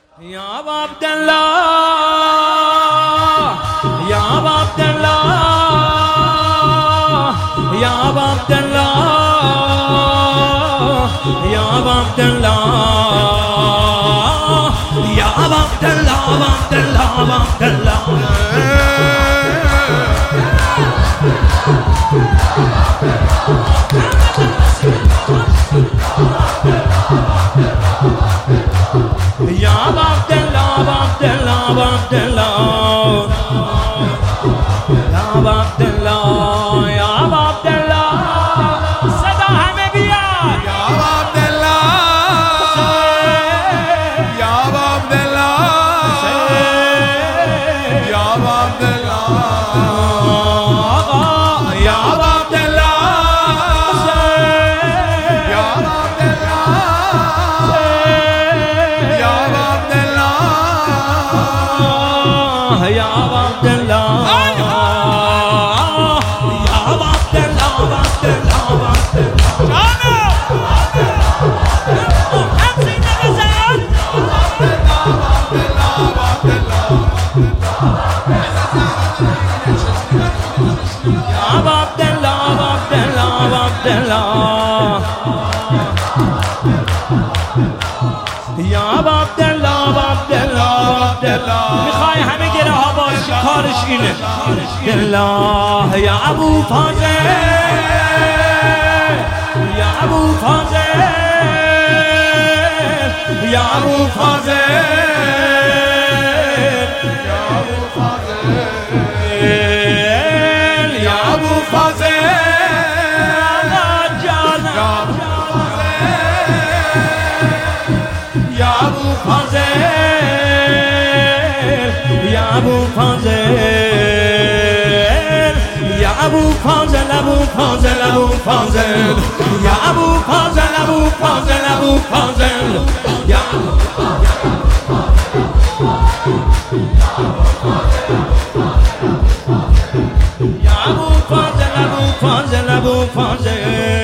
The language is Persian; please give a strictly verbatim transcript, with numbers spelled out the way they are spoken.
یا عبدالله یا عبدالله یا عبدالله یا عبدالله یا عبدالله عبدالله عبدالله یا عبدالله عبدالله عبدالله یا عبدالله یا عبدالله صدا همه بیاد یا عبدالله یا عبدالله یا عبدالله یا عبدالله یا عبدالله یا عبدالله یا عبدالله عبدالله عبدالله میخوای همه گره ها باشی کارش اینه الله یا ابو فاضل یا ابو فاضل یا ابو فاضل یا ابو فاضل یا ابو فاضل یا ابو فاضل یا ابو فاضل ابو فاضل ابو فاضل یا ابو فاضل ابو فاضل ابو فاضل یا ابو فاضل ابو فاضل ابو فاضل